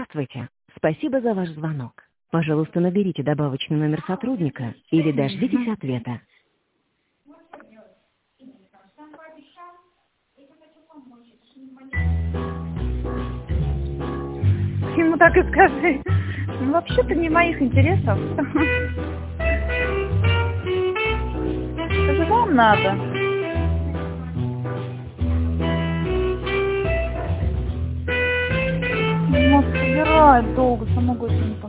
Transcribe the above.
Здравствуйте. Спасибо за ваш звонок. Пожалуйста, наберите добавочный номер сотрудника или дождитесь ответа. Ему так и скажи. Ну, вообще-то не моих интересов. Это же вам надо. Может, собирает долго, сама говорит, не